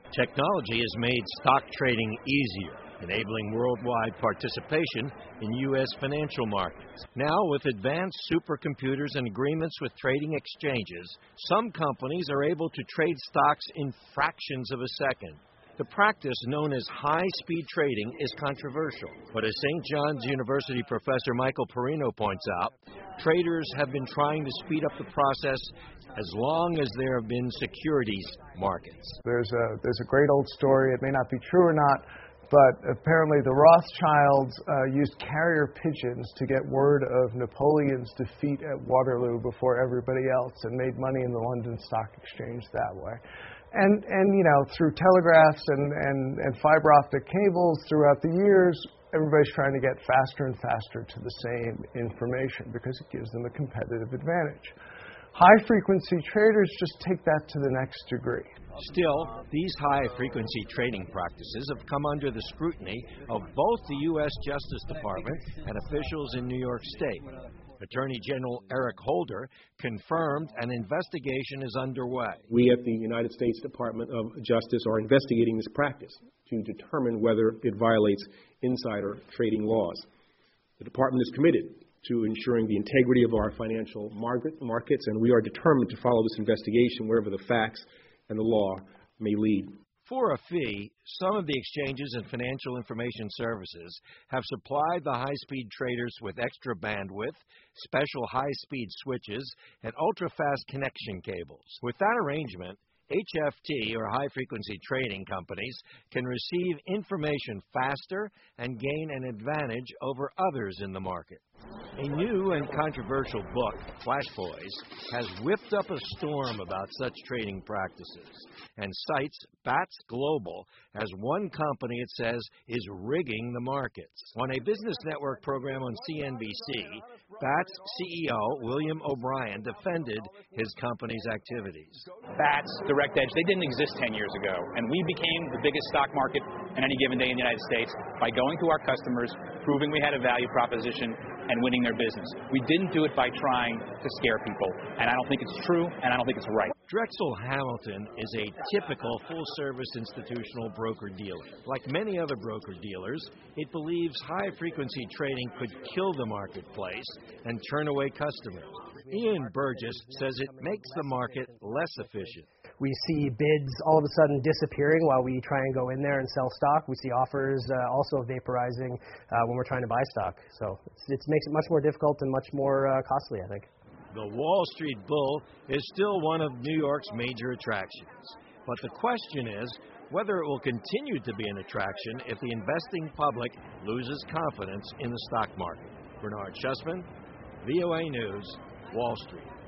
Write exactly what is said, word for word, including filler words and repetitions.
Technology has made stock trading easier, enabling worldwide participation in U S financial markets. Now, with advanced supercomputers and agreements with trading exchanges, some companies are able to trade stocks in fractions of a second. The practice, known as high-speed trading, is controversial. But as Saint John's University professor Michael Perino points out, traders have been trying to speed up the process as long as there have been securities markets. There's a, there's a great old story. It may not be true or not, but apparently the Rothschilds uh, used carrier pigeons to get word of Napoleon's defeat at Waterloo before everybody else and made money in the London Stock Exchange that way. And, and you know, through telegraphs and, and, and fiber optic cables throughout the years, everybody's trying to get faster and faster to the same information because it gives them a competitive advantage. High-frequency traders just take that to the next degree. Still, these high-frequency trading practices have come under the scrutiny of both the U S Justice Department and officials in New York State. Attorney General Eric Holder confirmed an investigation is underway. We at the United States Department of Justice are investigating this practice to determine whether it violates insider trading laws. The department is committed to ensuring the integrity of our financial market, markets, and we are determined to follow this investigation wherever the facts and the law may lead. For a fee, some of the exchanges and financial information services have supplied the high-speed traders with extra bandwidth, special high-speed switches, and ultra-fast connection cables. With that arrangement, H F T, or high-frequency trading companies, can receive information faster and gain an advantage over others in the market. A new and controversial book, Flash Boys, has whipped up a storm about such trading practices and cites Bats Global as one company it says is rigging the markets. On a Business Network program on C N B C, Bats C E O William O'Brien defended his company's activities. Bats, Direct Edge, they didn't exist ten years ago, and we became the biggest stock market in any given day in the United States by going to our customers, proving we had a value proposition, and winning their business. We didn't do it by trying to scare people, and I don't think it's true, and I don't think it's right. Drexel Hamilton is a typical full-service institutional broker-dealer. Like many other broker-dealers, it believes high-frequency trading could kill the marketplace and turn away customers. Ian Burgess says it makes the market less efficient. We see bids all of a sudden disappearing while we try and go in there and sell stock. We see offers uh, also vaporizing uh, when we're trying to buy stock. So it makes it much more difficult and much more uh, costly, I think. The Wall Street Bull is still one of New York's major attractions. But the question is whether it will continue to be an attraction if the investing public loses confidence in the stock market. Bernard Schussman, V O A News, Wall Street.